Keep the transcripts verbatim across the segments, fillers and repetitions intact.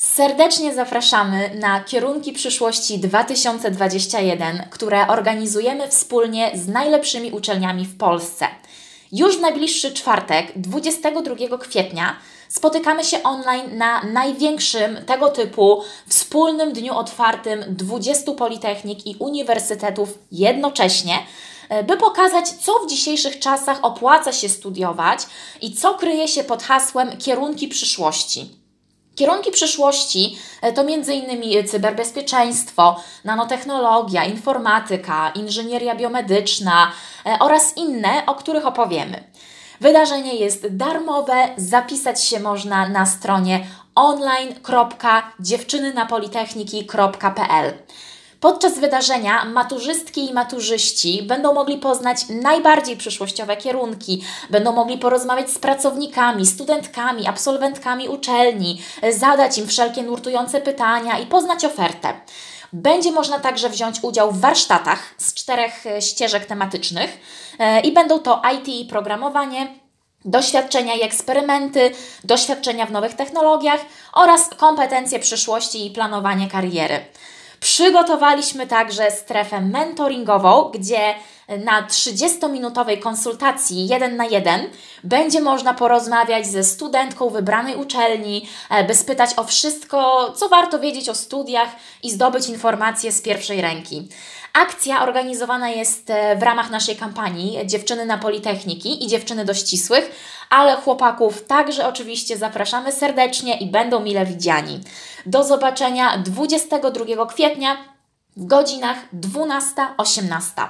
Serdecznie zapraszamy na Kierunki Przyszłości dwa tysiące dwudziesty pierwszy, które organizujemy wspólnie z najlepszymi uczelniami w Polsce. Już w najbliższy czwartek, dwudziestego drugiego kwietnia, spotykamy się online na największym tego typu wspólnym dniu otwartym dwudziestu politechnik i uniwersytetów jednocześnie, by pokazać, co w dzisiejszych czasach opłaca się studiować i co kryje się pod hasłem Kierunki Przyszłości. Kierunki przyszłości to między innymi cyberbezpieczeństwo, nanotechnologia, informatyka, inżynieria biomedyczna oraz inne, o których opowiemy. Wydarzenie jest darmowe, zapisać się można na stronie online kropka dziewczyny na politechniki kropka p l. Podczas wydarzenia maturzystki i maturzyści będą mogli poznać najbardziej przyszłościowe kierunki, będą mogli porozmawiać z pracownikami, studentkami, absolwentkami uczelni, zadać im wszelkie nurtujące pytania i poznać ofertę. Będzie można także wziąć udział w warsztatach z czterech ścieżek tematycznych i będą to I T i programowanie, doświadczenia i eksperymenty, doświadczenia w nowych technologiach oraz kompetencje przyszłości i planowanie kariery. Przygotowaliśmy także strefę mentoringową, gdzie na trzydziestominutowej konsultacji jeden na jeden będzie można porozmawiać ze studentką wybranej uczelni, by spytać o wszystko, co warto wiedzieć o studiach i zdobyć informacje z pierwszej ręki. Akcja organizowana jest w ramach naszej kampanii Dziewczyny na Politechniki i Dziewczyny do Ścisłych, ale chłopaków także oczywiście zapraszamy serdecznie i będą mile widziani. Do zobaczenia dwudziestego drugiego kwietnia w godzinach dwunasta osiemnasta.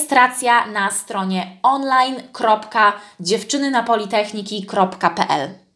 Rejestracja na stronie online kropka dziewczyny na politechniki kropka p l.